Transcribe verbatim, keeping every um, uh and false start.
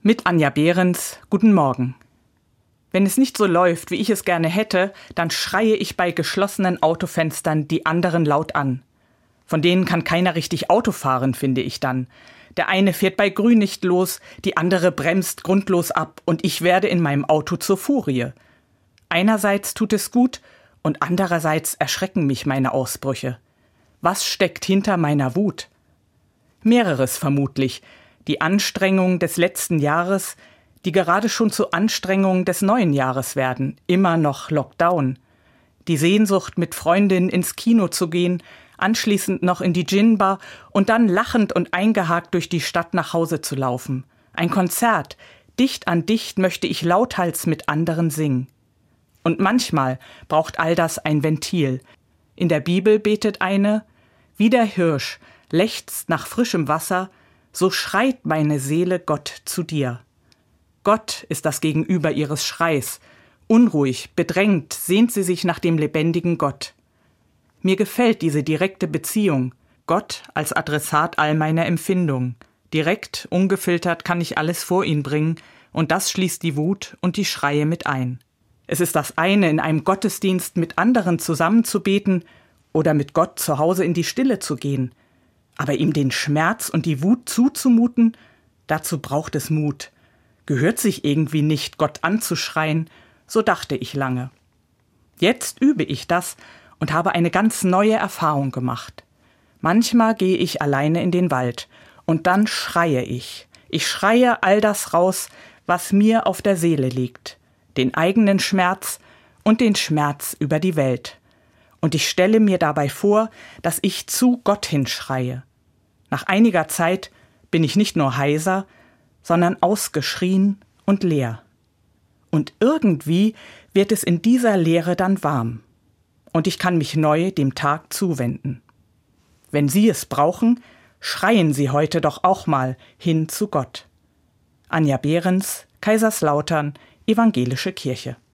Mit Anja Behrens, guten Morgen. Wenn es nicht so läuft, wie ich es gerne hätte, dann schreie ich bei geschlossenen Autofenstern die anderen laut an. Von denen kann keiner richtig Auto fahren, finde ich dann. Der eine fährt bei Grün nicht los, die andere bremst grundlos ab und ich werde in meinem Auto zur Furie. Einerseits tut es gut und andererseits erschrecken mich meine Ausbrüche. Was steckt hinter meiner Wut? Mehreres vermutlich. Die Anstrengung des letzten Jahres, die gerade schon zu Anstrengungen des neuen Jahres werden, immer noch Lockdown. Die Sehnsucht, mit Freundinnen ins Kino zu gehen, anschließend noch in die Gin-Bar und dann lachend und eingehakt durch die Stadt nach Hause zu laufen. Ein Konzert, dicht an dicht möchte ich lauthals mit anderen singen. Und manchmal braucht all das ein Ventil. In der Bibel betet eine: Wie der Hirsch lechzt nach frischem Wasser, so schreit meine Seele Gott zu dir. Gott ist das Gegenüber ihres Schreis. Unruhig, bedrängt sehnt sie sich nach dem lebendigen Gott. Mir gefällt diese direkte Beziehung. Gott als Adressat all meiner Empfindungen. Direkt, ungefiltert kann ich alles vor ihn bringen und das schließt die Wut und die Schreie mit ein. Es ist das eine, in einem Gottesdienst mit anderen zusammenzubeten oder mit Gott zu Hause in die Stille zu gehen. Aber ihm den Schmerz und die Wut zuzumuten, dazu braucht es Mut. Gehört sich irgendwie nicht, Gott anzuschreien, so dachte ich lange. Jetzt übe ich das und habe eine ganz neue Erfahrung gemacht. Manchmal gehe ich alleine in den Wald und dann schreie ich. Ich schreie all das raus, was mir auf der Seele liegt. Den eigenen Schmerz und den Schmerz über die Welt. Und ich stelle mir dabei vor, dass ich zu Gott hinschreie. Nach einiger Zeit bin ich nicht nur heiser, sondern ausgeschrien und leer. Und irgendwie wird es in dieser Leere dann warm. Und ich kann mich neu dem Tag zuwenden. Wenn Sie es brauchen, schreien Sie heute doch auch mal hin zu Gott. Anja Behrens, Kaiserslautern, Evangelische Kirche.